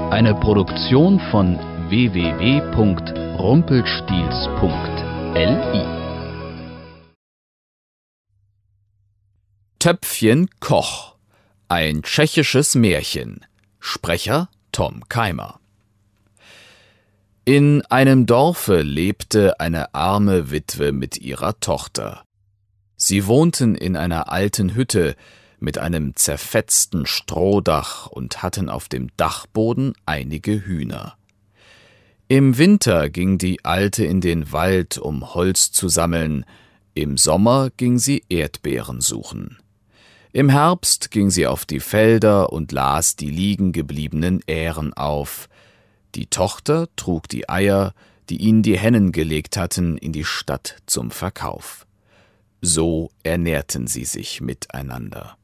Eine Produktion von www.rumpelstilzchen.li. Töpfchen Koch. Ein tschechisches Märchen. Sprecher Tom Keimer. In einem Dorfe lebte eine arme Witwe mit ihrer Tochter. Sie wohnten in einer alten Hütte mit einem zerfetzten Strohdach und hatten auf dem Dachboden einige Hühner. Im Winter ging die Alte in den Wald, um Holz zu sammeln, im Sommer ging sie Erdbeeren suchen. Im Herbst ging sie auf die Felder und las die liegen gebliebenen Ähren auf. Die Tochter trug die Eier, die ihnen die Hennen gelegt hatten, in die Stadt zum Verkauf. So ernährten sie sich miteinander.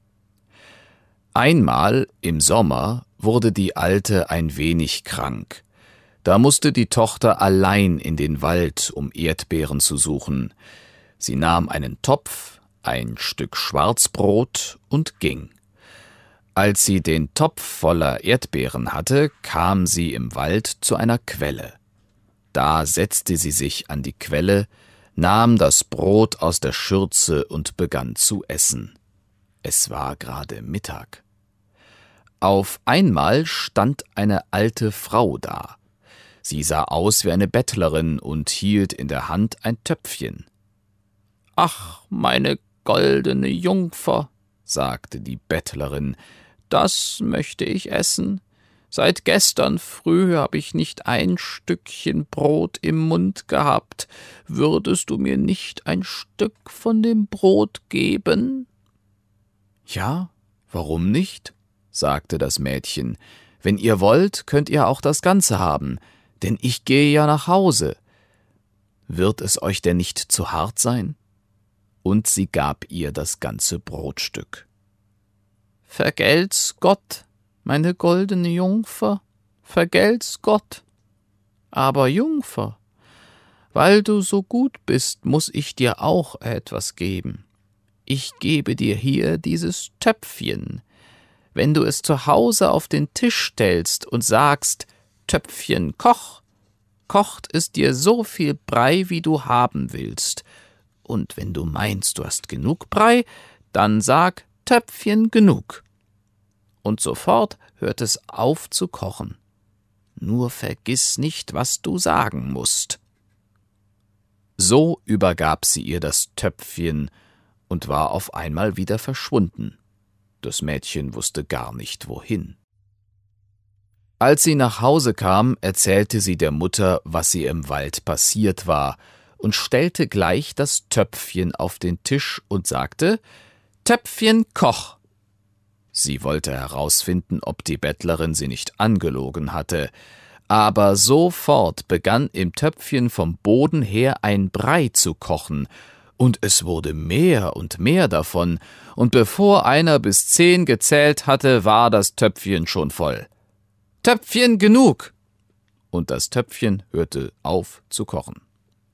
Einmal im Sommer wurde die Alte ein wenig krank. Da musste die Tochter allein in den Wald, um Erdbeeren zu suchen. Sie nahm einen Topf, ein Stück Schwarzbrot und ging. Als sie den Topf voller Erdbeeren hatte, kam sie im Wald zu einer Quelle. Da setzte sie sich an die Quelle, nahm das Brot aus der Schürze und begann zu essen. Es war gerade Mittag. Auf einmal stand eine alte Frau da. Sie sah aus wie eine Bettlerin und hielt in der Hand ein Töpfchen. »Ach, meine goldene Jungfer«, sagte die Bettlerin, »das möchte ich essen. Seit gestern früh habe ich nicht ein Stückchen Brot im Mund gehabt. Würdest du mir nicht ein Stück von dem Brot geben?« »Ja, warum nicht?«, sagte das Mädchen. »Wenn ihr wollt, könnt ihr auch das Ganze haben, denn ich gehe ja nach Hause. Wird es euch denn nicht zu hart sein?« Und sie gab ihr das ganze Brotstück. »Vergelt's Gott, meine goldene Jungfer, vergelt's Gott. Aber Jungfer, weil du so gut bist, muß ich dir auch etwas geben. Ich gebe dir hier dieses Töpfchen. Wenn du es zu Hause auf den Tisch stellst und sagst, »Töpfchen, koch«, kocht es dir so viel Brei, wie du haben willst. Und wenn du meinst, du hast genug Brei, dann sag, »Töpfchen, genug«. Und sofort hört es auf zu kochen. Nur vergiss nicht, was du sagen musst.« So übergab sie ihr das Töpfchen und war auf einmal wieder verschwunden. Das Mädchen wusste gar nicht, wohin. Als sie nach Hause kam, erzählte sie der Mutter, was ihr im Wald passiert war, und stellte gleich das Töpfchen auf den Tisch und sagte, »Töpfchen, koch!« Sie wollte herausfinden, ob die Bettlerin sie nicht angelogen hatte, aber sofort begann im Töpfchen vom Boden her ein Brei zu kochen, und es wurde mehr und mehr davon, und bevor einer bis 10 gezählt hatte, war das Töpfchen schon voll. »Töpfchen, genug!« Und das Töpfchen hörte auf zu kochen.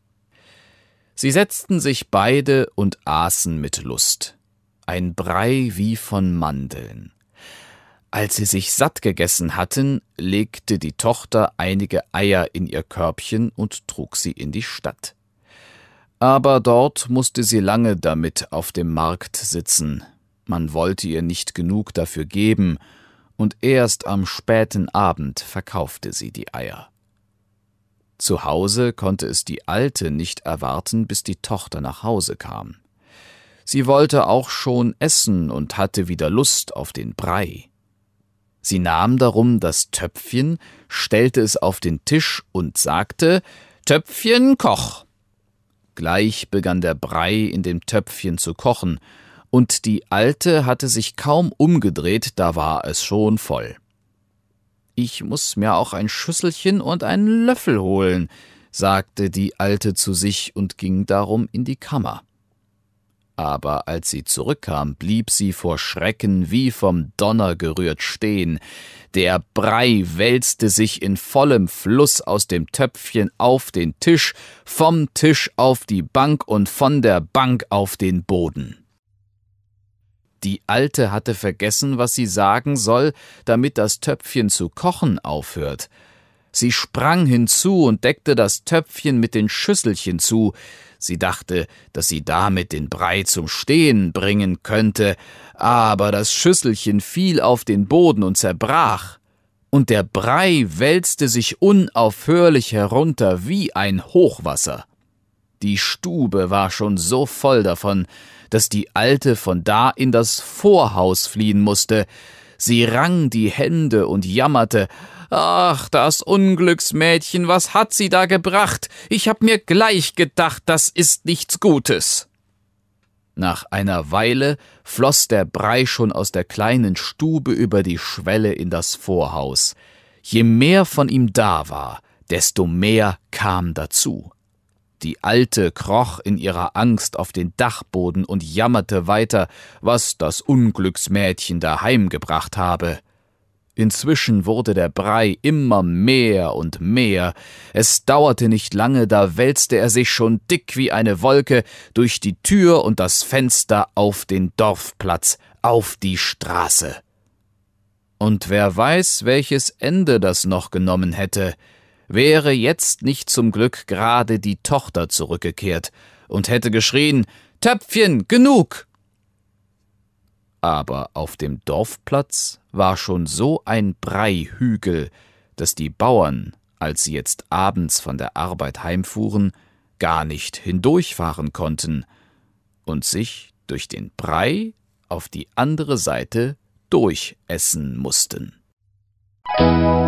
Sie setzten sich beide und aßen mit Lust. Ein Brei wie von Mandeln. Als sie sich satt gegessen hatten, legte die Tochter einige Eier in ihr Körbchen und trug sie in die Stadt. Aber dort musste sie lange damit auf dem Markt sitzen. Man wollte ihr nicht genug dafür geben, und erst am späten Abend verkaufte sie die Eier. Zu Hause konnte es die Alte nicht erwarten, bis die Tochter nach Hause kam. Sie wollte auch schon essen und hatte wieder Lust auf den Brei. Sie nahm darum das Töpfchen, stellte es auf den Tisch und sagte, »Töpfchen, koch!« Gleich begann der Brei in dem Töpfchen zu kochen, und die Alte hatte sich kaum umgedreht, da war es schon voll. »Ich muß mir auch ein Schüsselchen und einen Löffel holen«, sagte die Alte zu sich und ging darum in die Kammer. Aber als sie zurückkam, blieb sie vor Schrecken wie vom Donner gerührt stehen. Der Brei wälzte sich in vollem Fluss aus dem Töpfchen auf den Tisch, vom Tisch auf die Bank und von der Bank auf den Boden. Die Alte hatte vergessen, was sie sagen soll, damit das Töpfchen zu kochen aufhört. Sie sprang hinzu und deckte das Töpfchen mit den Schüsselchen zu. Sie dachte, dass sie damit den Brei zum Stehen bringen könnte, aber das Schüsselchen fiel auf den Boden und zerbrach, und der Brei wälzte sich unaufhörlich herunter wie ein Hochwasser. Die Stube war schon so voll davon, dass die Alte von da in das Vorhaus fliehen musste. Sie rang die Hände und jammerte: »Ach, das Unglücksmädchen, was hat sie da gebracht? Ich hab mir gleich gedacht, das ist nichts Gutes.« Nach einer Weile floss der Brei schon aus der kleinen Stube über die Schwelle in das Vorhaus. Je mehr von ihm da war, desto mehr kam dazu. Die Alte kroch in ihrer Angst auf den Dachboden und jammerte weiter, was das Unglücksmädchen daheim gebracht habe. Inzwischen wurde der Brei immer mehr und mehr. Es dauerte nicht lange, da wälzte er sich schon dick wie eine Wolke durch die Tür und das Fenster auf den Dorfplatz, auf die Straße. Und wer weiß, welches Ende das noch genommen hätte. Wäre jetzt nicht zum Glück gerade die Tochter zurückgekehrt und hätte geschrien: »Töpfchen, genug!« Aber auf dem Dorfplatz war schon so ein Breihügel, dass die Bauern, als sie jetzt abends von der Arbeit heimfuhren, gar nicht hindurchfahren konnten und sich durch den Brei auf die andere Seite durchessen mussten.